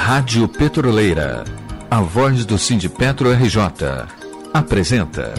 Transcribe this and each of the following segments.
Rádio Petroleira, a voz do Sindipetro RJ, apresenta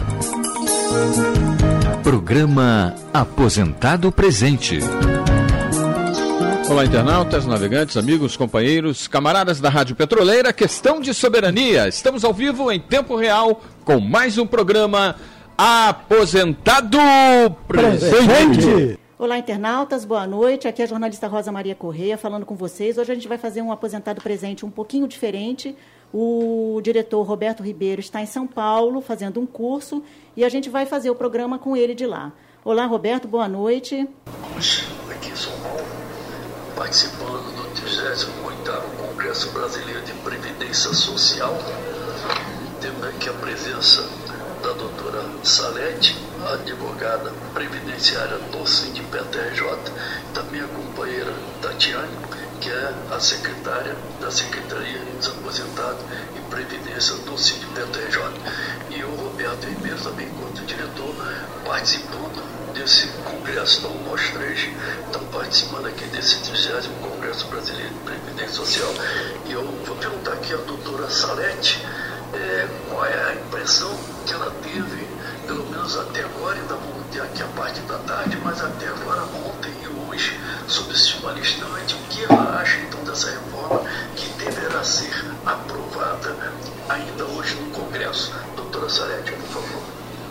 Programa Aposentado Presente. Olá, internautas, navegantes, amigos, companheiros, camaradas da Rádio Petroleira, questão de soberania. Estamos ao vivo em tempo real com mais um programa Aposentado Presente. Olá, internautas, boa noite. Aqui é a jornalista Rosa Maria Correia falando com vocês. Hoje a gente vai fazer um aposentado presente um pouquinho diferente. O diretor Roberto Ribeiro está em São Paulo fazendo um curso e a gente vai fazer o programa com ele de lá. Olá, Roberto, boa noite. Aqui em São Paulo, participando do 38º Congresso Brasileiro de Previdência Social. Temos aqui a presença da doutora Salete, a advogada previdenciária do Sindipetro RJ, também a companheira Tatiane, que é a secretária da Secretaria dos Aposentados e Previdência do Sindipetro RJ. E o Roberto Ribeiro também, enquanto diretor, participando desse congresso. Então, nós três estamos participando aqui desse 30º Congresso Brasileiro de Previdência Social. E eu vou perguntar aqui à doutora Salete qual é a impressão que ela teve, pelo menos até agora, ainda vamos ter aqui a parte da tarde, mas até agora, ontem e hoje, sobre o sistema listante, o que ela acha então dessa reforma que deverá ser aprovada ainda hoje no Congresso. Doutora Salete, por favor.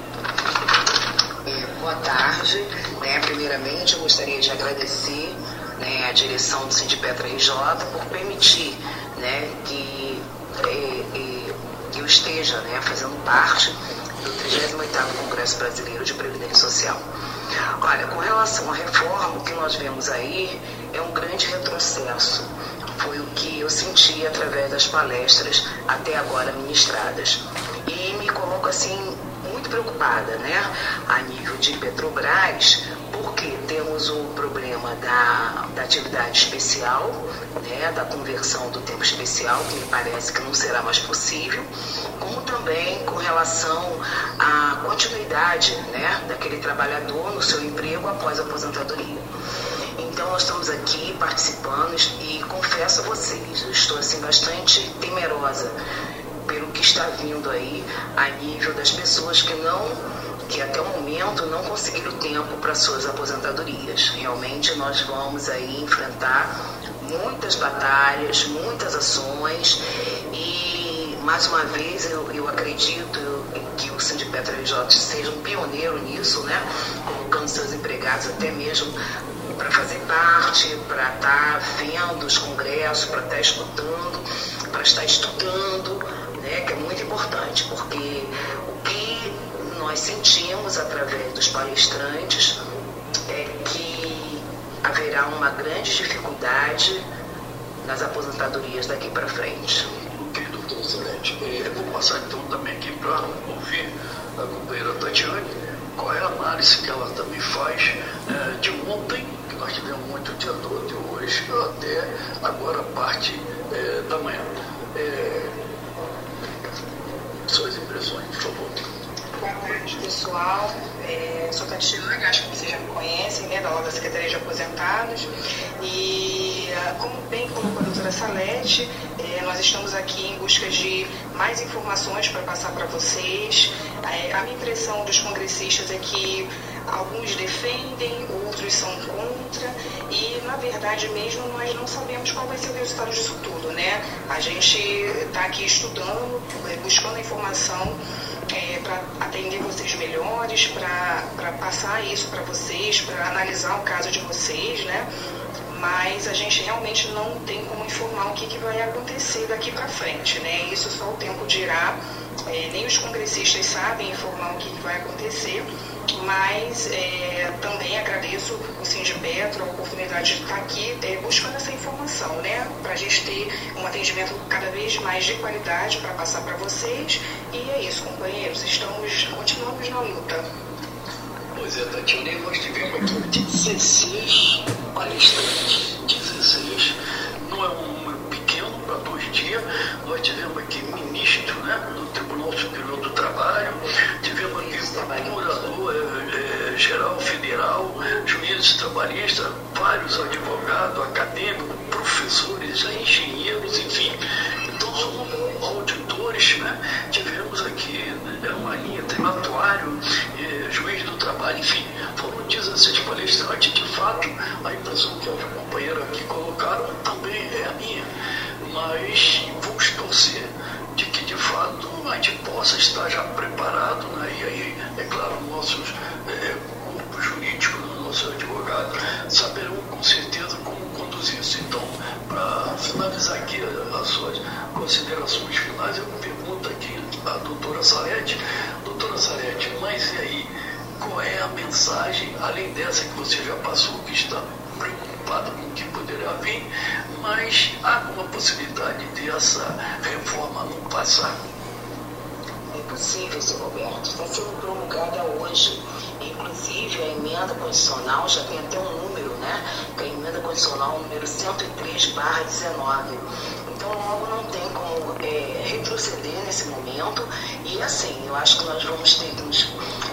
Boa tarde. Primeiramente, eu gostaria de agradecer a direção do Sindipetro RJ por permitir que eu esteja fazendo parte do 38º Congresso Brasileiro de Previdência Social. Olha, com relação à reforma, o que nós vemos aí é um grande retrocesso. Foi o que eu senti através das palestras até agora ministradas. E me coloco assim muito preocupada, a nível de Petrobras, porque temos o problema da atividade especial, da conversão do tempo especial, que me parece que não será mais possível, como também com relação à continuidade daquele trabalhador no seu emprego após a aposentadoria. Então nós estamos aqui participando e confesso a vocês, eu estou assim bastante temerosa pelo que está vindo aí a nível das pessoas que até o momento não conseguiram tempo para suas aposentadorias. Realmente nós vamos aí enfrentar muitas batalhas, muitas ações e, mais uma vez, eu acredito que o Sindipetro RJ seja um pioneiro nisso, colocando seus empregados até mesmo para fazer parte, para estar vendo os congressos, para estar escutando, para estar estudando, que é muito importante, porque o que nós sentimos através dos palestrantes é que haverá uma grande dificuldade nas aposentadorias daqui para frente. Ok, doutora Salete. Eu vou passar então também aqui para ouvir a companheira Tatiane, qual é a análise que ela também faz de ontem, que nós tivemos muito dia todo, de hoje até agora, parte da manhã. Suas impressões, por favor. Boa tarde, pessoal. Sou Tatiane, acho que vocês já me conhecem, da aula da Secretaria de Aposentados. E, como bem colocou a doutora Salete, nós estamos aqui em busca de mais informações para passar para vocês. A minha impressão dos congressistas é que alguns defendem, outros são contra e, na verdade mesmo, nós não sabemos qual vai ser o resultado disso tudo, A gente está aqui estudando, buscando informação para atender vocês melhores, para passar isso para vocês, para analisar o caso de vocês, Mas a gente realmente não tem como informar o que vai acontecer daqui para frente, Isso só o tempo dirá. Nem os congressistas sabem informar o que vai acontecer, mas também agradeço o Sindipetro a oportunidade de estar aqui buscando essa informação, para a gente ter um atendimento cada vez mais de qualidade para passar para vocês. E é isso, companheiros, continuamos na luta. Pois é, Tatiana, nós tivemos aqui 16 palestrantes, 16, não é um número pequeno para 2 dias. Nós tivemos aqui ministro do Tribunal Superior do Trabalho, tivemos aqui procurador geral federal, juízes trabalhistas, vários advogados, acadêmicos, professores, engenheiros, enfim. palestrante, de fato, a impressão que a companheira aqui colocaram também é a minha. Mas vamos torcer de que, de fato, a gente possa estar já preparado, né? E aí, é claro, nossos corpos jurídicos, nossos advogados, saberão com certeza como conduzir isso. Então, para finalizar aqui as suas considerações finais, eu pergunto aqui à doutora Salete. Doutora Salete, mas e aí, qual é a mensagem, além dessa que você já passou, que está preocupado com o que poderá vir, mas há uma possibilidade de essa reforma não passar? É possível, seu Roberto. Está sendo promulgada hoje. Inclusive, a emenda constitucional já tem até um número, né? Que é a emenda constitucional número 103/19. Então, logo não tem como retroceder nesse momento. E, assim, eu acho que nós vamos ter que nos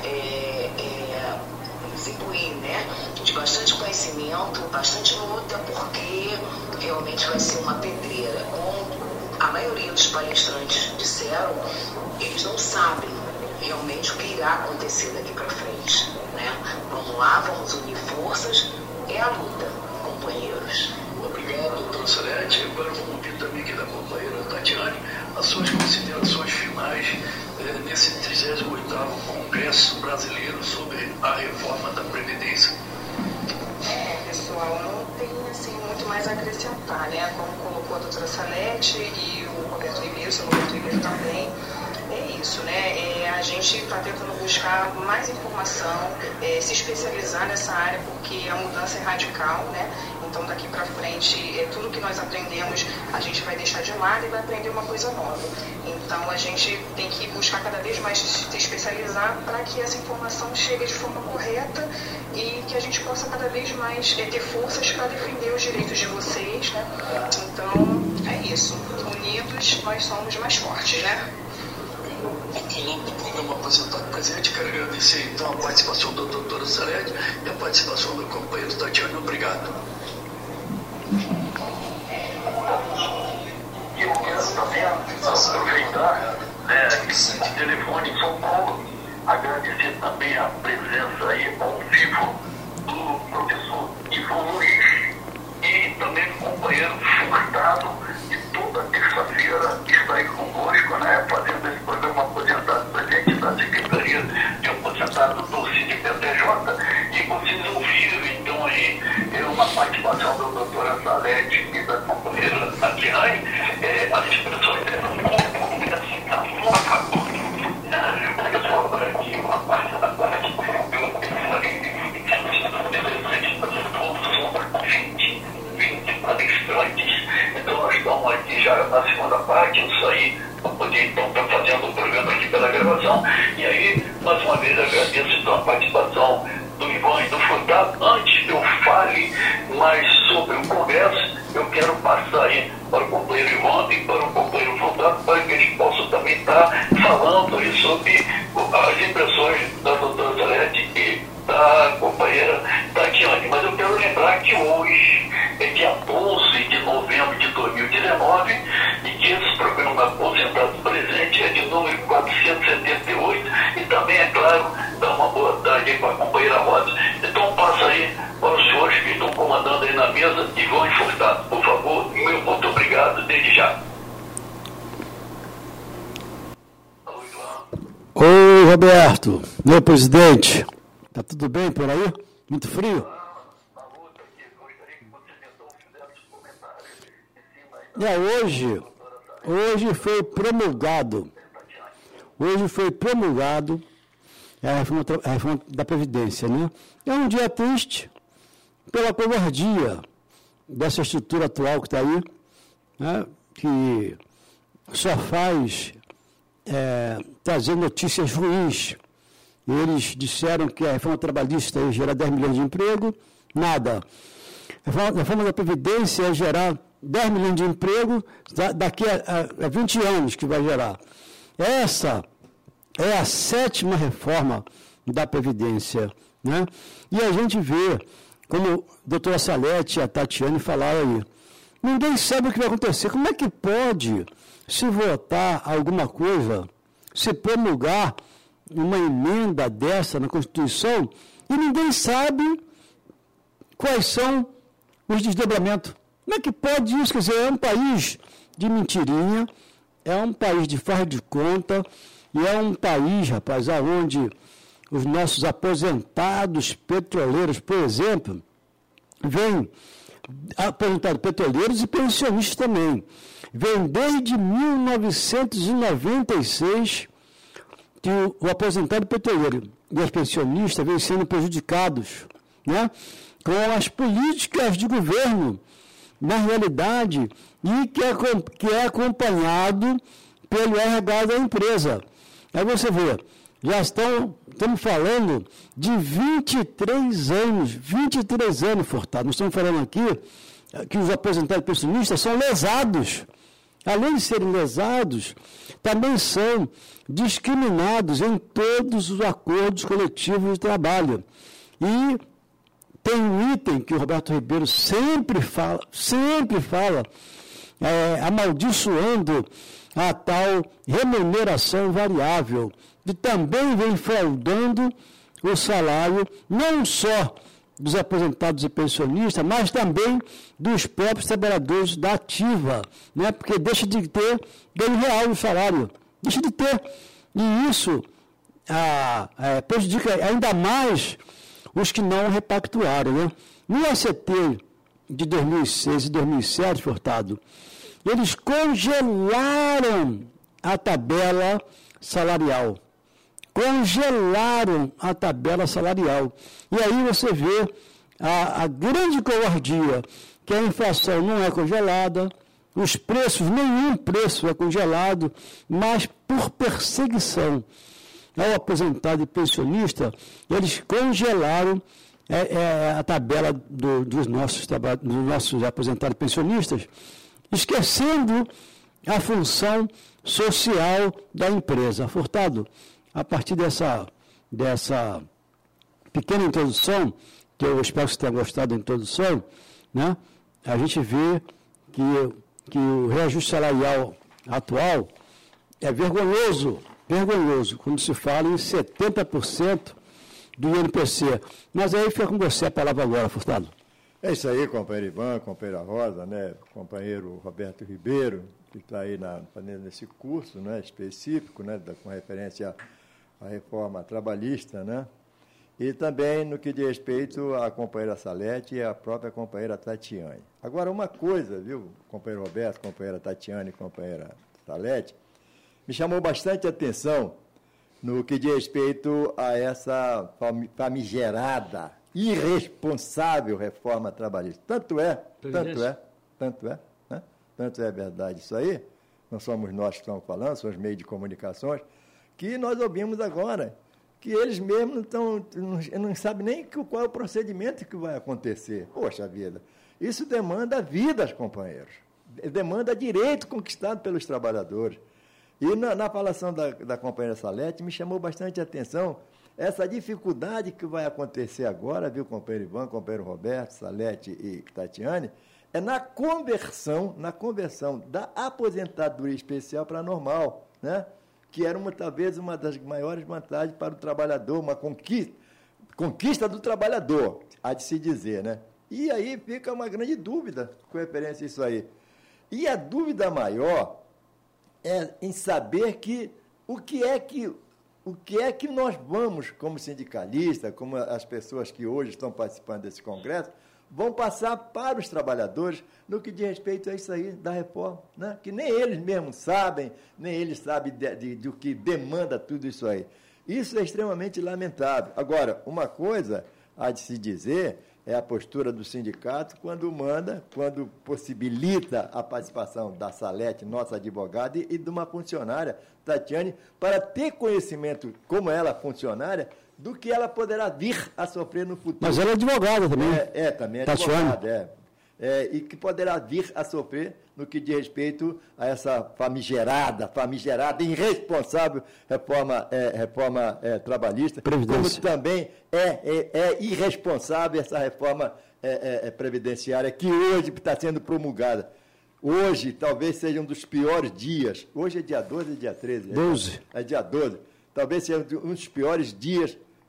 imbuir, né, de bastante conhecimento, bastante luta, porque realmente vai ser uma pedreira. Como a maioria dos palestrantes disseram, eles não sabem realmente o que irá acontecer daqui para frente, né? Vamos lá, vamos unir forças, é a luta, companheiros. Obrigado, doutora Salete. Agora vamos ouvir também aqui da companheira Tatiane as suas considerações finais nesse 38º Congresso Brasileiro sobre a reforma da Previdência. Pessoal, não tem assim, muito mais a acrescentar, né? Como colocou a doutora Salete e o Roberto Ribeiro, o seu Roberto Ribeiro também. É isso, né? A gente está tentando buscar mais informação, se especializar nessa área, porque a mudança é radical, né? Então, daqui para frente, tudo que nós aprendemos, a gente vai deixar de lado e vai aprender uma coisa nova. Então, a gente tem que buscar cada vez mais se especializar para que essa informação chegue de forma correta e que a gente possa cada vez mais ter forças para defender os direitos de vocês, né? Então, é isso. Unidos, nós somos mais fortes, né? Em nome do programa Aposentado Presente, quero agradecer então a participação da doutora Salete e a participação do companheiro Tatiane. Obrigado. Eu quero também aproveitar esse telefone em São Paulo, agradecer também a presença aí ao vivo do professor Ivan Luiz e também do companheiro Furtado, que toda terça-feira está aí conosco, né, fazendo esse programa Aposentado Presente da Secretaria de Aposentado do CINDPJ. E vocês ouviram então aí uma participação da doutora Salete e da companheira Tatiane, as expressões deram por favor. Olha só, agora aqui uma parte da tarde, eu pensei que 20 palestrantes. Então nós estamos aqui já na segunda parte, eu saí para poder então estar fazendo o programa aqui pela gravação. E aí, mais uma vez, agradeço então a participação do Ivan e do Furtado. Antes que eu fale mais sobre o Congresso, eu quero passar aí para o companheiro Ivan e para o companheiro Furtado, para que eles possam também estar falando aí sobre as impressões da doutora Salete e da companheira Tatiane. Mas eu quero lembrar que hoje é dia 12 de novembro de 2019 e que esse programa Aposentado Presente é de número 478 e também, é claro, dá uma boa tarde aí para a companheira Rosa. Então passa aí para os senhores que estão comandando aí na mesa e vão Furtado. Por favor, meu muito obrigado desde já. Oi, Roberto, meu presidente. Tá tudo bem por aí? Muito frio? Hoje foi promulgado a reforma da Previdência, né? É um dia triste pela covardia dessa estrutura atual que está aí, né? Que só faz trazer notícias ruins. Eles disseram que a reforma trabalhista ia gerar 10 milhões de emprego, nada. A reforma da Previdência ia gerar 10 milhões de emprego daqui a 20 anos que vai gerar. Essa é a 7ª reforma da Previdência, né? E a gente vê, como a doutora Salete e a Tatiane falaram aí, ninguém sabe o que vai acontecer. Como é que pode se votar alguma coisa, se promulgar uma emenda dessa na Constituição, e ninguém sabe quais são os desdobramentos. Como é que pode isso? Quer dizer, é um país de mentirinha, é um país de faz de conta, e é um país, rapaz, onde os nossos aposentados petroleiros, por exemplo, vêm aposentados petroleiros e pensionistas também. Vem desde 1996 que o aposentado petroleiro e os pensionistas vêm sendo prejudicados, né, com as políticas de governo, na realidade, e que é acompanhado pelo RH da empresa. Aí você vê, já estamos falando de 23 anos, Furtado. Nós estamos falando aqui que os aposentados pensionistas são lesados. Além de serem lesados, também são discriminados em todos os acordos coletivos de trabalho. E tem um item que o Roberto Ribeiro sempre fala, amaldiçoando a tal remuneração variável, que também vem fraudando o salário, não só dos aposentados e pensionistas, mas também dos próprios trabalhadores da ativa, né? Porque deixa de ter ganho real no salário, deixa de ter. E isso prejudica ainda mais os que não repactuaram, né? No ACT de 2006 e 2007, Furtado, eles congelaram a tabela salarial. Congelaram a tabela salarial. E aí você vê a grande covardia, que a inflação não é congelada, os preços, nenhum preço é congelado, mas por perseguição ao aposentado e pensionista, eles congelaram a tabela dos nossos aposentados e pensionistas, esquecendo a função social da empresa. Furtado, a partir dessa pequena introdução, que eu espero que você tenha gostado da introdução, né, a gente vê que o reajuste salarial atual é vergonhoso, quando se fala em 70% do INPC. Mas aí fica com você a palavra agora, Furtado. É isso aí, companheiro Ivan, companheira Rosa, né, companheiro Roberto Ribeiro, que está aí fazendo esse curso, né, específico, né, com referência à reforma trabalhista, né, e também no que diz respeito à companheira Salete e à própria companheira Tatiane. Agora, uma coisa, viu, companheiro Roberto, companheira Tatiane e companheira Salete, me chamou bastante atenção no que diz respeito a essa famigerada, irresponsável reforma trabalhista. Tanto é verdade isso aí, não somos nós que estamos falando, são os meios de comunicações, que nós ouvimos agora, que eles mesmos não sabem nem qual é o procedimento que vai acontecer. Poxa vida, isso demanda vidas, companheiros, demanda direito conquistado pelos trabalhadores. E na falação da companheira Salete, me chamou bastante a atenção essa dificuldade que vai acontecer agora, viu, companheiro Ivan, companheiro Roberto, Salete e Tatiane, é na conversão da aposentadoria especial para a normal, né? Que era talvez uma das maiores vantagens para o trabalhador, uma conquista do trabalhador, há de se dizer, né? E aí fica uma grande dúvida com referência a isso aí. E a dúvida maior é em saber o que é que nós vamos, como sindicalistas, como as pessoas que hoje estão participando desse congresso, vão passar para os trabalhadores no que diz respeito a isso aí da reforma, né? Que nem eles mesmos sabem, nem eles sabem do que demanda tudo isso aí. Isso é extremamente lamentável. Agora, uma coisa há de se dizer é a postura do sindicato quando possibilita a participação da Salete, nossa advogada, e de uma funcionária, Tatiane, para ter conhecimento, como ela funcionária, do que ela poderá vir a sofrer no futuro. Mas ela é advogada também. Também é advogada, e que poderá vir a sofrer no que diz respeito a essa famigerada, irresponsável reforma trabalhista, como também é irresponsável essa reforma previdenciária que hoje está sendo promulgada. Hoje talvez seja um dos piores dias. Hoje é dia 12 e dia 13. 12. É dia 12. Talvez seja um dos piores dias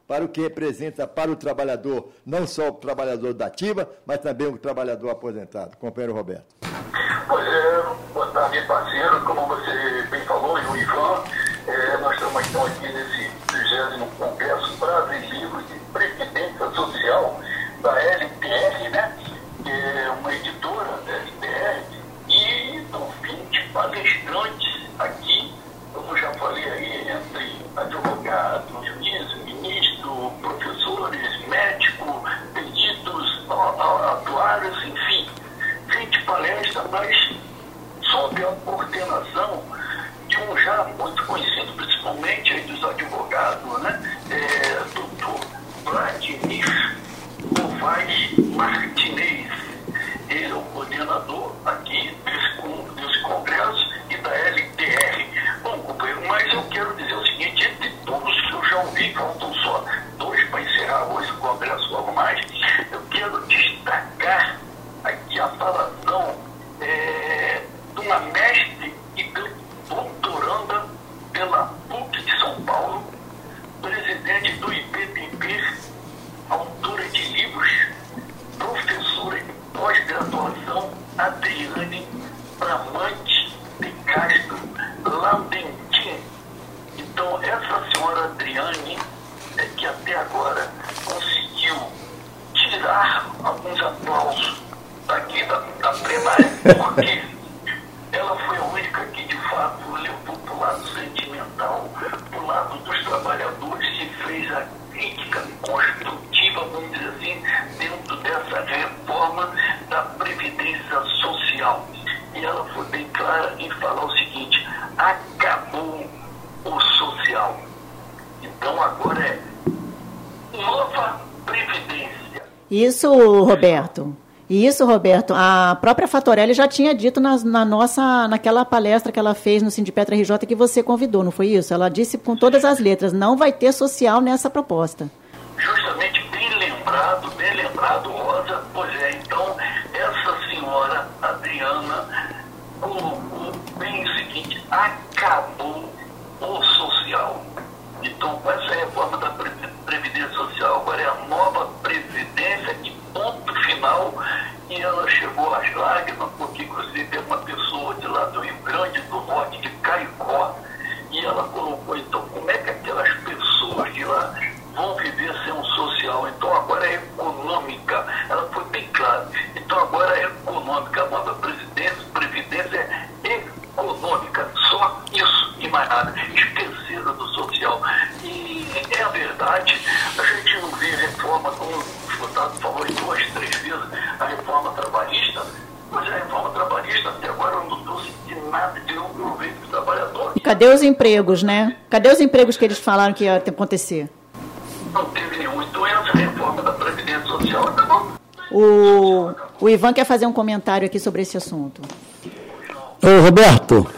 para o que representa para o trabalhador, não só o trabalhador da ativa, mas também o trabalhador aposentado. Companheiro Roberto. Pois é, boa tarde, parceiro. Como você bem falou, e o Ivan, nós estamos então aqui nesse 30º Congresso Brasileiro de Previdência Social da LTR, né? Que é uma editora da LTR, e estão 20 palestrantes aqui, como já falei aí, entre advogados, juízes, ministros, professores, médicos, peritos, atuários, enfim, 20 palestras, mas sob a coordenação de um já muito conhecido, principalmente aí dos advogados, né? Doutor Vladimir Novaes Martinez. Ele é o coordenador aqui desse congresso e da LTR. Bom, companheiro, mas eu quero dizer o seguinte, entre todos que eu já ouvi, faltam só 2 para encerrar hoje o congresso, logo mais, eu quero destacar aqui a falação de uma mestre e doutoranda pela PUC de São Paulo, presidente do IPPB, autora de livros, professora de pós-graduação, Adriane Bramante de Castro Landentin. Então, essa senhora Adriane é que até agora conseguiu tirar alguns aplausos daqui da plenária, porque ela foi a única que, de fato, levou para o lado sentimental, para o lado dos trabalhadores e fez a crítica construtiva, vamos dizer assim, dentro dessa reforma da Previdência Social. E ela foi bem clara em falar o seguinte: acabou o social. Então agora é nova Previdência. Isso, Roberto, a própria Fatorelli já tinha dito naquela palestra que ela fez no Sindipetra RJ que você convidou, não foi isso? Ela disse com todas as letras, não vai ter social nessa proposta. Justamente, bem lembrado, Rosa. Pois é, então, essa senhora Adriana colocou bem o seguinte: acabou o social. Então, com essa reforma da Previdência Social, agora é a nova Previdência e ponto final. E ela chegou às lágrimas, porque inclusive é uma pessoa de lá do Rio Grande do Norte, de Caicó, e ela colocou, então, como é que aquelas pessoas de lá vão viver sem um social? Então agora é econômica. Ela foi bem clara. Então agora é econômica. A nova Previdência é econômica. Só isso e mais nada. Esquecida do social. E é a verdade. A gente não vê reforma, como o deputado falou 2, 3 vezes, a reforma trabalhista. Mas a reforma trabalhista até agora não trouxe de nada de um proveito do trabalhador. E cadê os empregos, né? Cadê os empregos que eles falaram que ia acontecer? Não teve nenhum. Então essa reforma da Previdência Social acabou. O Ivan quer fazer um comentário aqui sobre esse assunto. Ô, Roberto,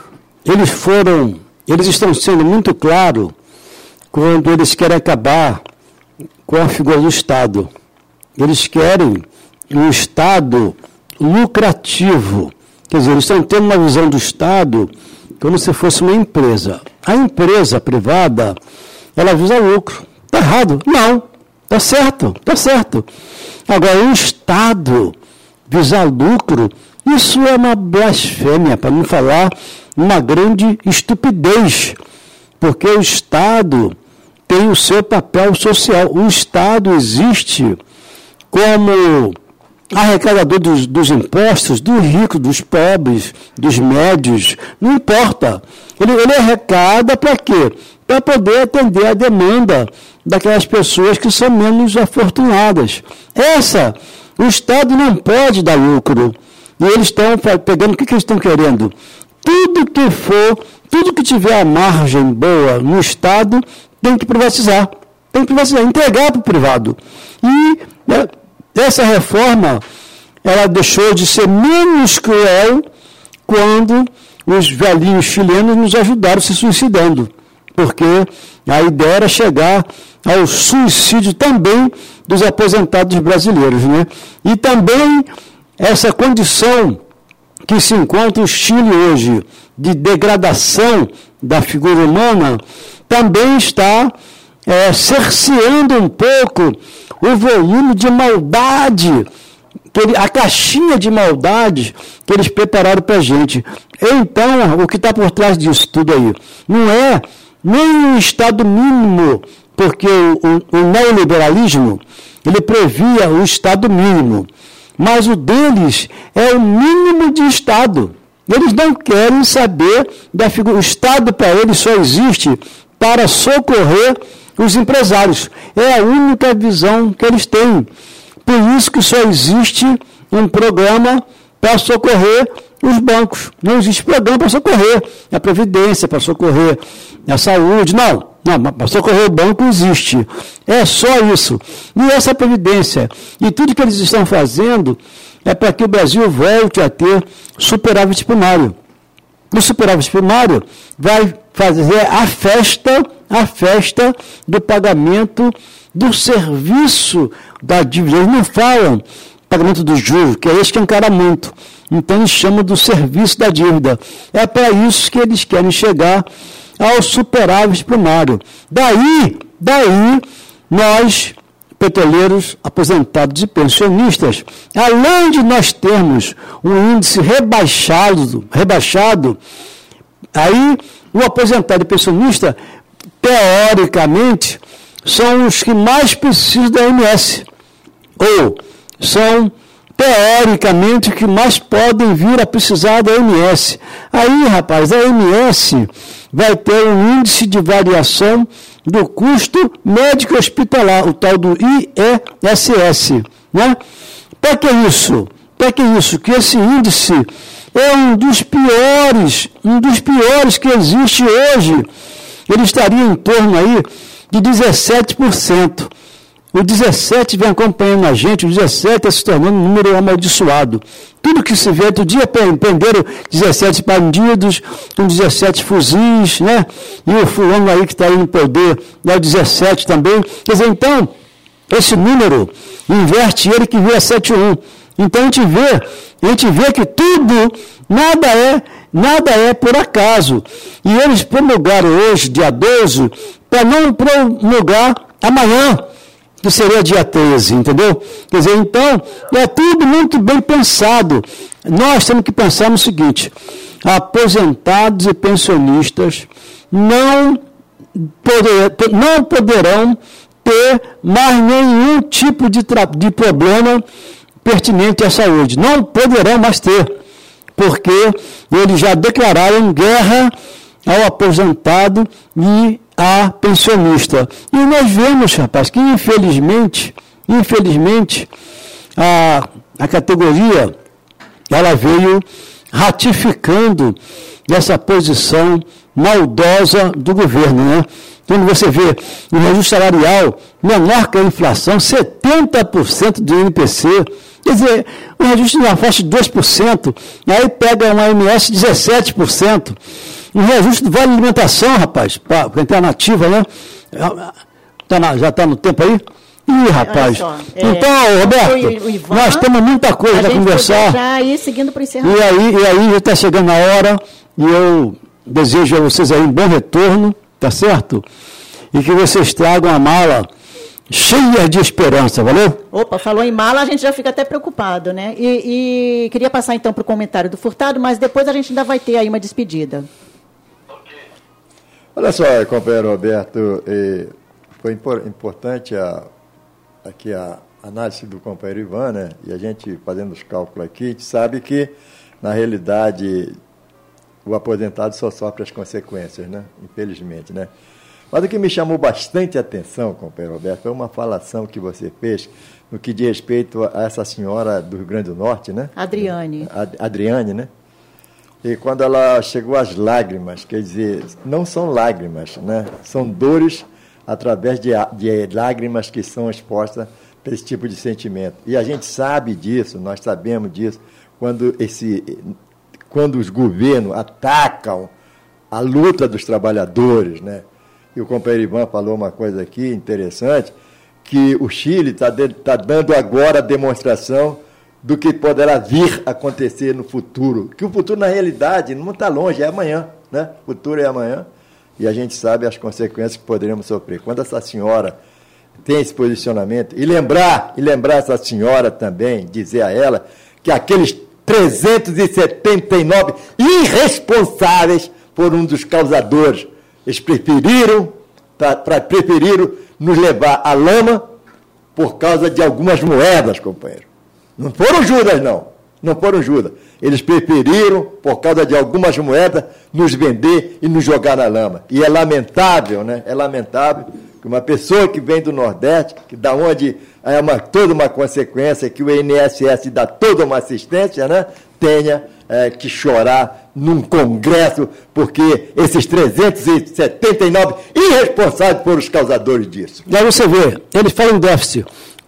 eles estão sendo muito claros quando eles querem acabar com a figura do Estado. Eles querem um Estado lucrativo. Quer dizer, eles estão tendo uma visão do Estado como se fosse uma empresa. A empresa privada, ela visa lucro. Está errado? Não. Está certo. Agora, o Estado visar lucro, isso é uma blasfêmia, para não falar uma grande estupidez, porque o Estado tem o seu papel social. O Estado existe como arrecadador dos impostos, dos ricos, dos pobres, dos médios, não importa. Ele arrecada para quê? Para poder atender a demanda daquelas pessoas que são menos afortunadas. O Estado não pode dar lucro. E eles estão pegando, o que eles estão querendo? Tudo que tiver a margem boa no Estado, tem que privatizar, entregar para o privado. E essa reforma, ela deixou de ser menos cruel quando os velhinhos chilenos nos ajudaram se suicidando, porque a ideia era chegar ao suicídio também dos aposentados brasileiros, né? E também essa condição que se encontra o Chile hoje, de degradação da figura humana, também está cerceando um pouco o volume de maldade, a caixinha de maldade que eles prepararam para a gente. Então, o que está por trás disso tudo aí? Não é nem um Estado mínimo, porque o neoliberalismo, ele previa o Estado mínimo, mas o deles é o mínimo de Estado. Eles não querem saber da figura. O Estado, para eles, só existe para socorrer os empresários. É a única visão que eles têm. Por isso que só existe um programa para socorrer os bancos. Não existe programa para socorrer a Previdência, para socorrer a saúde. Não, para socorrer o banco existe. É só isso. E essa Previdência, e tudo que eles estão fazendo, é para que o Brasil volte a ter superávit primário. O superávit primário vai fazer a festa do pagamento do serviço da dívida. Eles não falam pagamento dos juros, que é esse que encara muito. Então eles chamam do serviço da dívida. É para isso que eles querem chegar ao superávit primário. Daí nós, petroleiros, aposentados e pensionistas, além de nós termos um índice rebaixado, aí o aposentado e pensionista, teoricamente, são os que mais precisam da OMS, ou são, teoricamente, os que mais podem vir a precisar da OMS. Aí, rapaz, a OMS vai ter um índice de variação do custo médico hospitalar, o tal do IESS. Né? Para que isso? Para que isso? Que esse índice é um dos piores que existe hoje. Ele estaria em torno aí de 17%. O 17 vem acompanhando a gente, o 17 está se tornando um número amaldiçoado. Tudo que se vê, outro dia prenderam 17 bandidos, com 17 fuzis, né? E o fulano aí que está aí no poder, é o 17 também. Quer dizer, então, esse número inverte ele que vira 7-1. Então a gente vê que tudo, nada é por acaso. E eles promulgaram hoje, dia 12, para não promulgar amanhã, que seria dia 13, entendeu? Quer dizer, então, é tudo muito bem pensado. Nós temos que pensar no seguinte: aposentados e pensionistas não poderão ter mais nenhum tipo de problema pertinente à saúde. Não poderão mais ter, porque eles já declararam guerra ao aposentado e a pensionista. E nós vemos, rapaz, que infelizmente, a categoria, ela veio ratificando essa posição maldosa do governo, né? Quando você vê o reajuste salarial menor que a inflação, 70% do INPC, quer dizer, o reajuste na faixa de 2%, aí pega uma AMS 17%. O reajuste do vale alimentação, rapaz, para a alternativa, né? Já está no tempo aí? Ih, rapaz. Então, Roberto, nós temos muita coisa para conversar. Já ir seguindo para o encerramento. E aí já está chegando a hora, e eu desejo a vocês aí um bom retorno, tá certo? E que vocês tragam a mala cheia de esperança, valeu? Opa, falou em mala, a gente já fica até preocupado, né? E queria passar então para o comentário do Furtado, mas depois a gente ainda vai ter aí uma despedida. Olha só, companheiro Roberto, foi importante aqui a análise do companheiro Ivan, né? E a gente, fazendo os cálculos aqui, a gente sabe que, na realidade, o aposentado só sofre as consequências, né? Infelizmente, né? Mas o que me chamou bastante atenção, companheiro Roberto, foi uma falação que você fez no que diz respeito a essa senhora do Rio Grande do Norte, né? Adriane, né? E quando ela chegou às lágrimas, quer dizer, não são lágrimas, né? São dores através de lágrimas que são expostas para esse tipo de sentimento. E a gente sabe disso, nós sabemos disso, quando os governos atacam a luta dos trabalhadores, né? E o companheiro Ivan falou uma coisa aqui interessante, que o Chile está dando agora a demonstração do que poderá vir a acontecer no futuro. Que o futuro, na realidade, não está longe, é amanhã, né? O futuro é amanhã. e a gente sabe as consequências que poderemos sofrer. Quando essa senhora tem esse posicionamento, e lembrar essa senhora também, dizer a ela que aqueles 379 irresponsáveis foram um dos causadores. Eles preferiram nos levar à lama por causa de algumas moedas, companheiro. Não foram Judas, não. Não foram Judas. Eles preferiram, por causa de algumas moedas, nos vender e nos jogar na lama. E é lamentável, né? É lamentável que uma pessoa que vem do Nordeste, que da onde é toda uma consequência, que o INSS dá toda uma assistência, né? Tenha que chorar num congresso, porque esses 379 irresponsáveis foram os causadores disso. E aí você vê, eles falam em déficit.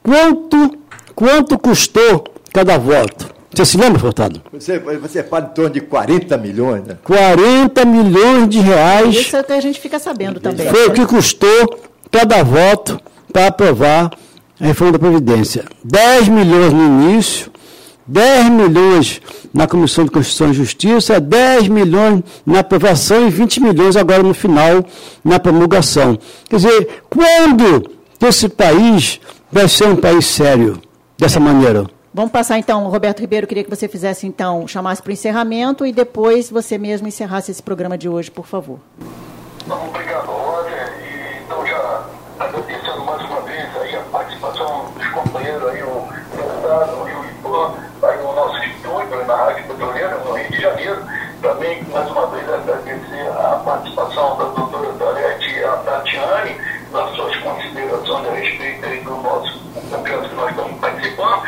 Quanto custou cada voto? Você se lembra, Furtado? Você fala em torno de 40 milhões, né? 40 milhões de reais. Isso até a gente fica sabendo também. Foi o que custou cada voto para aprovar a reforma da Previdência. 10 milhões no início, 10 milhões na Comissão de Constituição e Justiça, 10 milhões na aprovação e 20 milhões agora no final, na promulgação. Quer dizer, quando esse país vai ser um país sério dessa maneira? Vamos passar, então, Roberto Ribeiro, queria que você fizesse, então, chamasse para o encerramento e depois você mesmo encerrasse esse programa de hoje, por favor. Obrigado, Roger. E, então, já agradecendo mais uma vez aí a participação dos companheiros aí, o deputado e o Ivan, aí no nosso estúdio, na Rádio Petroleira, no Rio de Janeiro. Também, mais uma vez, agradecer a participação da doutora Dorete e a Tatiane, nas suas considerações a respeito aí do nosso congresso que nós estamos participando.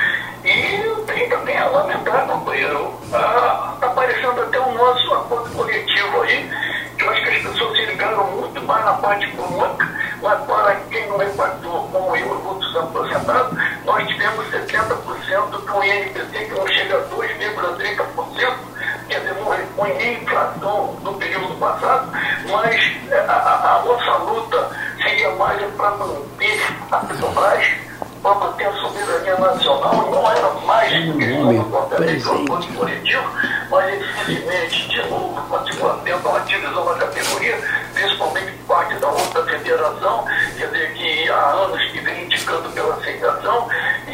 E tem também a lamentar, companheiro, está aparecendo até o nosso acordo coletivo aí, que eu acho que as pessoas se ligaram muito mais na parte econômica, mas para quem não impactou, como eu e outros aposentados, nós tivemos 70% com o INPC, que não chega a 2,30%, quer dizer, não repõe nem a inflação do período passado, mas a nossa luta seria mais para manter a Petrobras, para manter a soberania nacional, não era mais questão do acordo coletivo, mas infelizmente, de novo, continua tendo uma divisão da categoria, principalmente parte da outra federação, quer dizer, que há anos que vem indicando pela aceitação,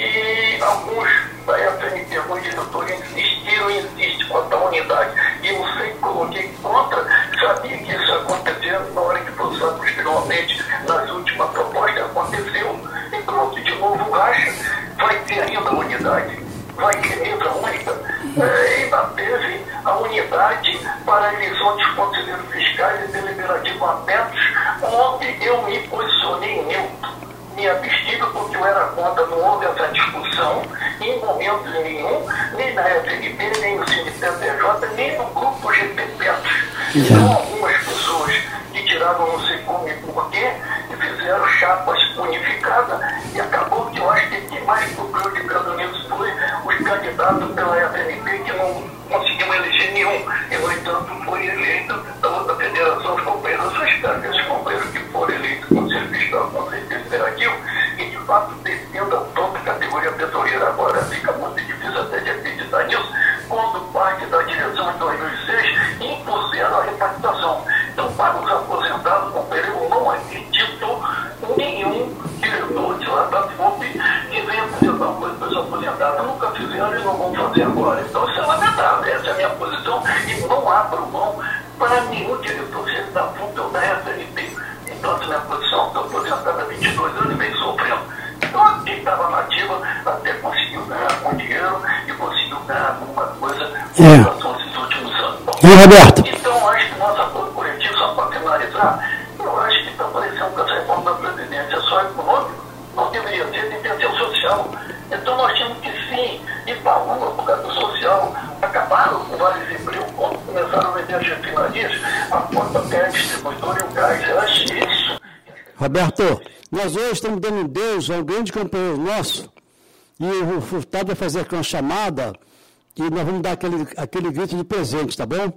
e alguns da FNP, alguns diretores insistiram e insistem quanto à unidade, e eu sei que coloquei contra, sabia que isso ia acontecer na hora que fosse posteriormente nas últimas propostas, aconteceu, e pronto, de novo racha, vai ter ainda a unidade, vai ter letra única, ainda teve a unidade para a eleição dos conselheiros fiscais e deliberativos abertos, onde eu me posicionei neutro, me abstive porque eu era contra, não houve essa discussão em momento nenhum, nem na FNP, nem no CNPJ, nem no grupo GPP. Então, algumas pessoas que tiraram não sei como e porquê, e fizeram chapas unificadas, e acabou que eu acho que quem mais procurou de Estados Unidos foi os candidatos pela FNP, que não conseguiu eleger nenhum, e no entanto foi eleito da outra federação, os companheiros. Eu espero que esses companheiros que foram eleitos no Conselho Fiscal, Conselho Federativo, e de fato defendam toda a categoria petroleira. Agora fica muito difícil até de acreditar nisso, quando parte da direção de 2006 impuseram a repartição. Então, para os aposentados, companheiro, eu não acredito nenhum diretor de lá da FUP que venha fazer alguma coisa para os aposentados. Nunca fizeram e não vão fazer agora. Então, isso é lamentável. Essa é a minha posição e não abro mão para nenhum diretor, seja da FUP ou da FNP. Então, essa é a minha posição. Estou aposentado há 22 anos e venho sofrendo. Então, quem estava nativa até conseguiu ganhar com dinheiro e conseguiu ganhar alguma coisa com relação a esses últimos anos. Roberto. Então, acho que o nosso acordo coletivo, só para finalizar, eu acho que está parecendo que essa reforma da Previdência é só econômica, não deveria ser, deveria ser social. Então, nós temos que sim ir para a rua por causa do social. Acabaram com o Vale-Emprego, quando começaram a vender as refinarias, a conta até a distribuidora e o gás. Eu acho isso. Roberto, nós hoje estamos dando um Deus a um grande companheiro nosso, e o Furtado vai fazer aqui uma chamada, e nós vamos dar aquele grito de presente, tá bom?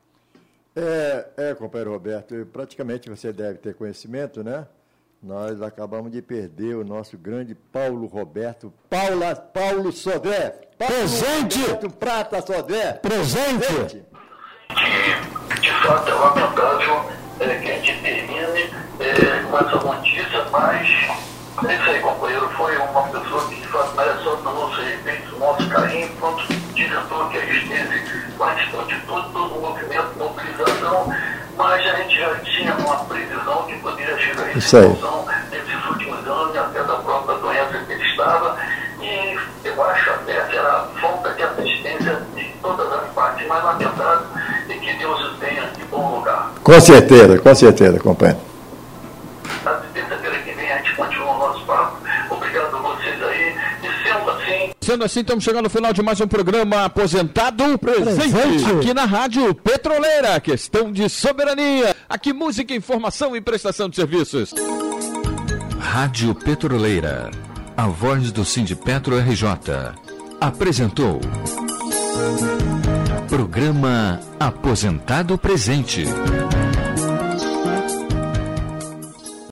Companheiro Roberto, praticamente você deve ter conhecimento, né? Nós acabamos de perder o nosso grande Paulo Roberto, Paulo Sodré. Presente! Roberto Prata Sodré. Presente! De fato, é lamentável que a gente essa notícia, mas é isso aí, companheiro. Foi uma pessoa que merece todo o nosso respeito, o nosso carinho, quanto diretor que a gente teve, participou de todo o movimento, mobilização, mas a gente já tinha uma previsão que poderia chegar a essa situação nesses últimos anos, até da própria doença que ele estava, e eu acho até que era a falta de assistência de todas as partes mais lamentadas, e que Deus os tenha em bom lugar. Com certeza, companheiro. Na terça-feira que vem a gente continua o nosso papo. Obrigado a vocês aí. E sendo assim, estamos chegando ao final de mais um programa Aposentado Presente. Aqui na Rádio Petroleira. Questão de soberania. Aqui música, informação e prestação de serviços. Rádio Petroleira. A voz do Sindipetro RJ. Apresentou Programa Aposentado Presente.